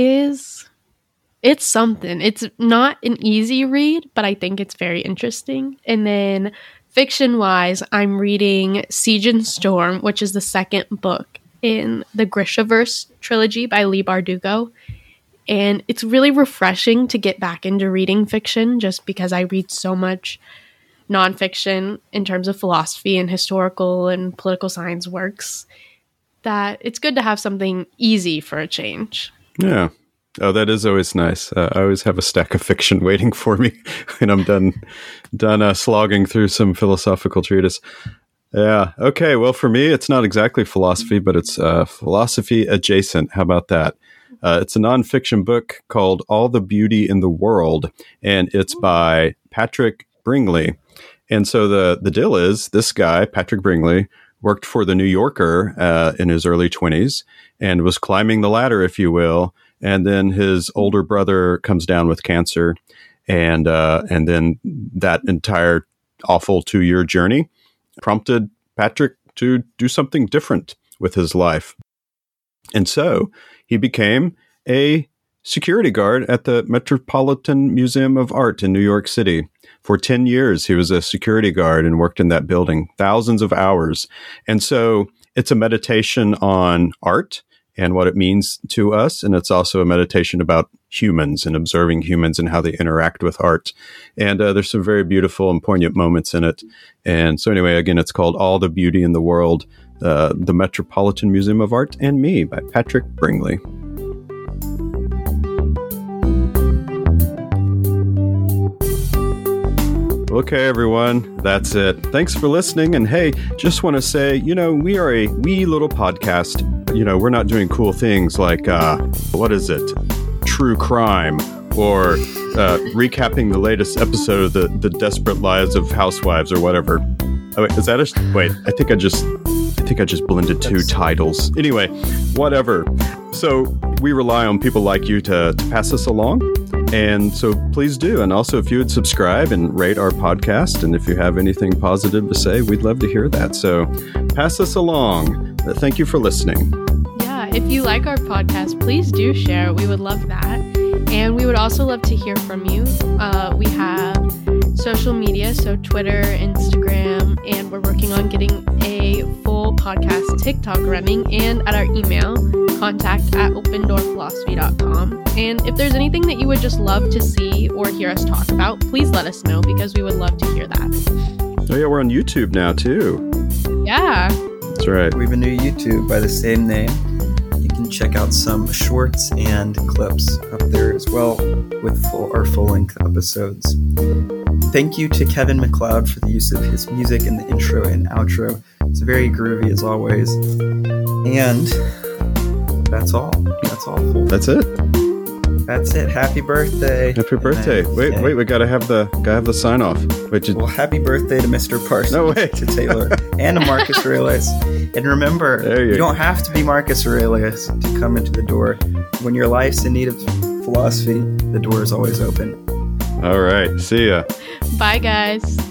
it's something. It's not an easy read, but I think it's very interesting. And then fiction-wise, I'm reading Siege and Storm, which is the second book in the Grishaverse trilogy by Leigh Bardugo. And it's really refreshing to get back into reading fiction just because I read so much nonfiction in terms of philosophy and historical and political science works that it's good to have something easy for a change. Yeah. Oh, that is always nice. I always have a stack of fiction waiting for me when I'm done slogging through some philosophical treatise. Yeah. Okay. Well, for me, it's not exactly philosophy, but it's philosophy adjacent. How about that? It's a nonfiction book called All the Beauty in the World, and it's by Patrick Bringley. And so the deal is this guy, Patrick Bringley, worked for The New Yorker in his early 20s and was climbing the ladder, if you will. And then his older brother comes down with cancer. And then that entire awful 2-year journey prompted Patrick to do something different with his life. And so he became a security guard at the Metropolitan Museum of Art in New York City. For 10 years, he was a security guard and worked in that building, thousands of hours. And so it's a meditation on art and what it means to us. And it's also a meditation about humans and observing humans and how they interact with art. And there's some very beautiful and poignant moments in it. And so anyway, again, it's called All the Beauty in the World, the Metropolitan Museum of Art and Me by Patrick Bringley. Okay, everyone, that's it. Thanks for listening. And hey, just want to say, we are a wee little podcast. We're not doing cool things like, what is it? True crime or recapping the latest episode of the Desperate Lives of Housewives or whatever. Oh, wait, is that wait, I think I just blended two titles. Anyway, whatever. So we rely on people like you to pass us along. And so please do. And also, if you would subscribe and rate our podcast, and if you have anything positive to say, we'd love to hear that. So pass us along. Thank you for listening. Yeah, if you like our podcast, please do share. We would love that. And we would also love to hear from you. We have social media, so Twitter, Instagram, and we're working on getting a full podcast TikTok running, and at our email, contact@opendoorphilosophy.com. And if there's anything that you would just love to see or hear us talk about, please let us know because we would love to hear that. Oh yeah, we're on YouTube now too. Yeah. That's right. We have a new YouTube by the same name. You can check out some shorts and clips up there as well with our full-length episodes. Thank you to Kevin MacLeod for the use of his music in the intro and outro. It's very groovy as always. And that's all. That's awful. That's it. That's it. Happy birthday. Happy birthday. Wait, we gotta have the sign off. Well, happy birthday to Mr. Parsons. No way. To Taylor and to Marcus Aurelius. And remember, you don't have to be Marcus Aurelius to come into the door. When your life's in need of philosophy, the door is always open. All right. See ya. Bye, guys.